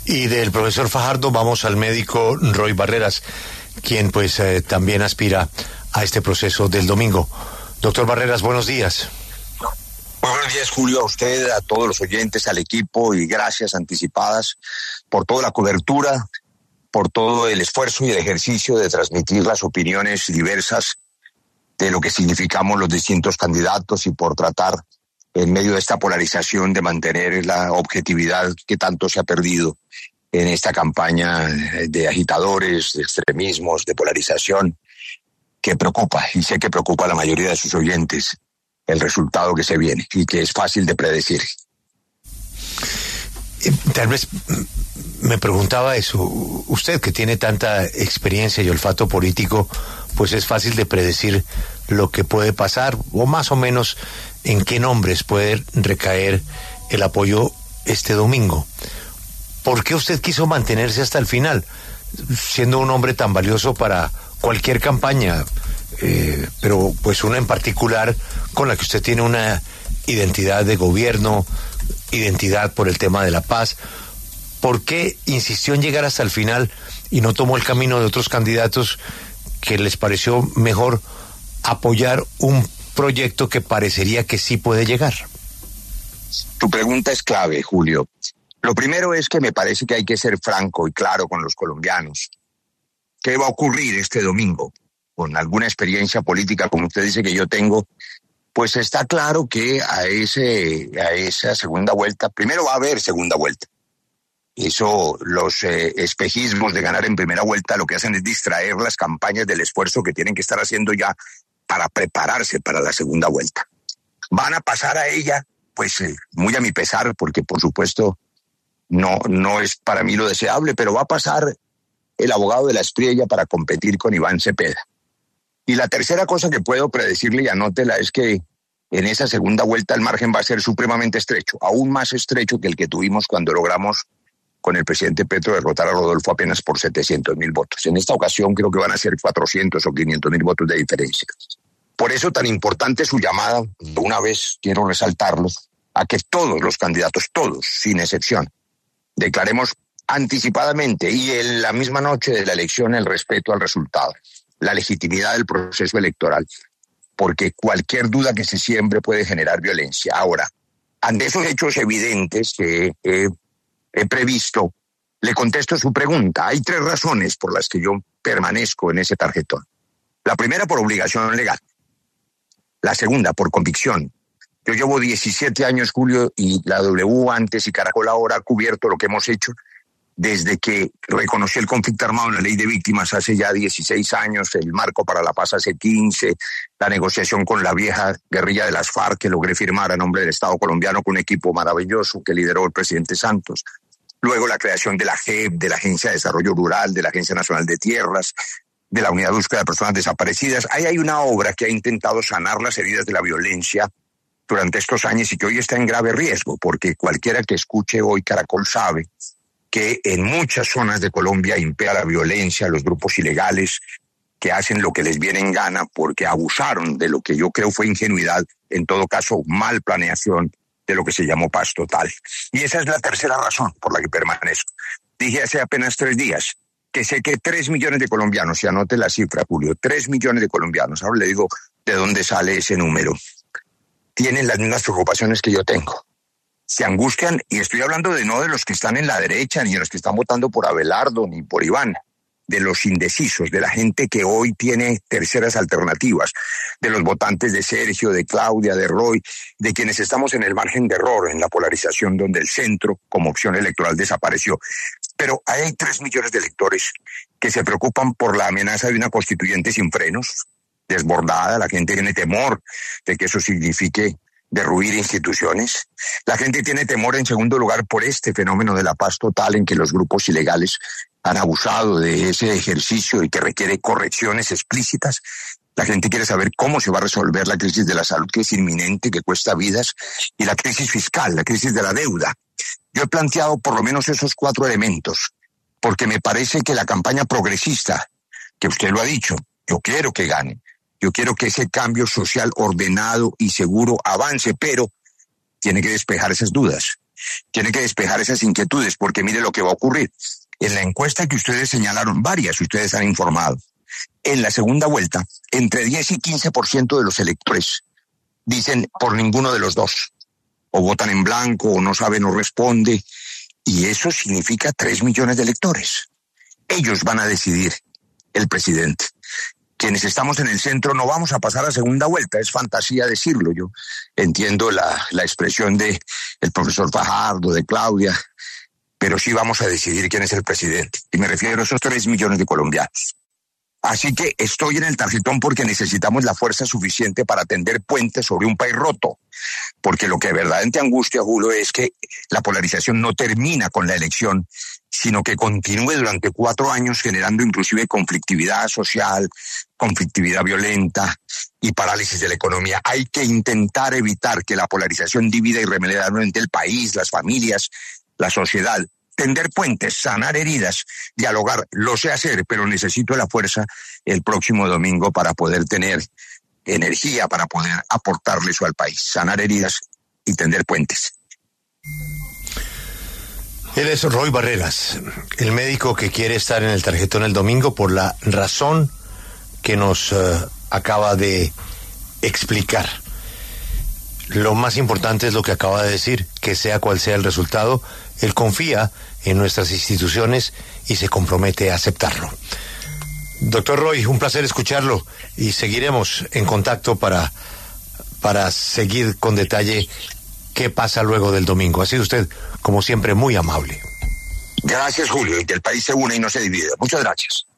Y del profesor Fajardo vamos al médico Roy Barreras, quien pues también aspira a este proceso del domingo. Doctor Barreras, buenos días. Buenos días, Julio, a usted, a todos los oyentes, al equipo, y gracias anticipadas por toda la cobertura, por todo el esfuerzo y el ejercicio de transmitir las opiniones diversas de lo que significamos los distintos candidatos y por tratar, en medio de esta polarización, de mantener la objetividad que tanto se ha perdido en esta campaña de agitadores, de extremismos, de polarización, que preocupa, y sé que preocupa a la mayoría de sus oyentes, el resultado que se viene y que es fácil de predecir. Tal vez me preguntaba eso, usted que tiene tanta experiencia y olfato político, pues es fácil de predecir lo que puede pasar, o más o menos en qué nombres puede recaer el apoyo este domingo. ¿Por qué usted quiso mantenerse hasta el final, siendo un hombre tan valioso para cualquier campaña, pero pues una en particular con la que usted tiene una identidad de gobierno, identidad por el tema de la paz? ¿Por qué insistió en llegar hasta el final y no tomó el camino de otros candidatos que les pareció mejor apoyar un proyecto que parecería que sí puede llegar? Tu pregunta es clave, Julio. Lo primero es que me parece que hay que ser franco y claro con los colombianos. ¿Qué va a ocurrir este domingo? Con alguna experiencia política, como usted dice que yo tengo, pues está claro que a esa segunda vuelta, primero va a haber segunda vuelta. Eso, los espejismos de ganar en primera vuelta lo que hacen es distraer las campañas del esfuerzo que tienen que estar haciendo ya para prepararse para la segunda vuelta. Van a pasar a ella, pues muy a mi pesar, porque por supuesto no es para mí lo deseable, pero va a pasar el abogado de la Espriella para competir con Iván Cepeda. Y la tercera cosa que puedo predecirle, y anótela, es que en esa segunda vuelta el margen va a ser supremamente estrecho, aún más estrecho que el que tuvimos cuando logramos con el presidente Petro derrotar a Rodolfo apenas por 700,000 votos. En esta ocasión creo que van a ser 400 o 500,000 votos de diferencia. Por eso tan importante su llamada, una vez quiero resaltarlo, a que todos los candidatos, todos, sin excepción, declaremos anticipadamente y en la misma noche de la elección el respeto al resultado, la legitimidad del proceso electoral, porque cualquier duda que se siembre puede generar violencia. Ahora, ante esos hechos evidentes que he previsto, le contesto su pregunta. Hay 3 razones por las que yo permanezco en ese tarjetón. La primera, por obligación legal. La segunda, por convicción. Yo llevo 17 años, Julio, y la W antes y Caracol ahora ha cubierto lo que hemos hecho desde que reconocí el conflicto armado en la ley de víctimas hace ya 16 años, el marco para la paz hace 15, la negociación con la vieja guerrilla de las FARC que logré firmar a nombre del Estado colombiano con un equipo maravilloso que lideró el presidente Santos. Luego la creación de la JEP, de la Agencia de Desarrollo Rural, de la Agencia Nacional de Tierras, de la Unidad de Búsqueda de Personas Desaparecidas. Ahí hay una obra que ha intentado sanar las heridas de la violencia durante estos años y que hoy está en grave riesgo, porque cualquiera que escuche hoy Caracol sabe que en muchas zonas de Colombia impera la violencia, los grupos ilegales que hacen lo que les viene en gana porque abusaron de lo que yo creo fue ingenuidad, en todo caso mal planeación de lo que se llamó paz total. Y esa es la tercera razón por la que permanezco. Dije hace apenas 3 días que sé que 3 millones de colombianos, y anote la cifra, Julio, 3 millones de colombianos, ahora le digo de dónde sale ese número, tienen las mismas preocupaciones que yo tengo. Se angustian, y estoy hablando no de los que están en la derecha, ni de los que están votando por Abelardo, ni por Iván, de los indecisos, de la gente que hoy tiene terceras alternativas, de los votantes de Sergio, de Claudia, de Roy, de quienes estamos en el margen de error, en la polarización donde el centro como opción electoral desapareció. Pero hay 3 millones de electores que se preocupan por la amenaza de una constituyente sin frenos, desbordada. La gente tiene temor de que eso signifique derruir instituciones. La gente tiene temor, en segundo lugar, por este fenómeno de la paz total en que los grupos ilegales han abusado de ese ejercicio y que requiere correcciones explícitas. La gente quiere saber cómo se va a resolver la crisis de la salud, que es inminente, que cuesta vidas, y la crisis fiscal, la crisis de la deuda. Yo he planteado por lo menos esos 4 elementos, porque me parece que la campaña progresista, que usted lo ha dicho, yo quiero que gane. Yo quiero que ese cambio social ordenado y seguro avance, pero tiene que despejar esas dudas. tiene que despejar esas inquietudes, porque mire lo que va a ocurrir. En la encuesta que ustedes señalaron, varias ustedes han informado, en la segunda vuelta, entre 10 y 15% de los electores dicen por ninguno de los dos. O votan en blanco, o no sabe, no responde. Y eso significa 3 millones de electores. Ellos van a decidir el presidente. Quienes estamos en el centro no vamos a pasar a segunda vuelta, es fantasía decirlo. Yo entiendo la expresión de el profesor Fajardo, de Claudia, pero sí vamos a decidir quién es el presidente. Y me refiero a esos 3 millones de colombianos. Así que estoy en el tarjetón porque necesitamos la fuerza suficiente para tender puentes sobre un país roto. Porque lo que verdaderamente angustia, Julio, es que la polarización no termina con la elección, sino que continúe durante 4 años generando inclusive conflictividad social, conflictividad violenta y parálisis de la economía. Hay que intentar evitar que la polarización divida irremediablemente el país, las familias, la sociedad. Tender puentes, sanar heridas, dialogar, lo sé hacer, pero necesito la fuerza el próximo domingo para poder tener energía, para poder aportarle eso al país, sanar heridas y tender puentes. Él es Roy Barreras, el médico que quiere estar en el tarjetón el domingo por la razón que nos acaba de explicar. Lo más importante es lo que acaba de decir, que sea cual sea el resultado, él confía en nuestras instituciones y se compromete a aceptarlo. Doctor Roy, un placer escucharlo y seguiremos en contacto para seguir con detalle qué pasa luego del domingo. Ha sido usted, como siempre, muy amable. Gracias, Julio, y que el país se une y no se divide. Muchas gracias.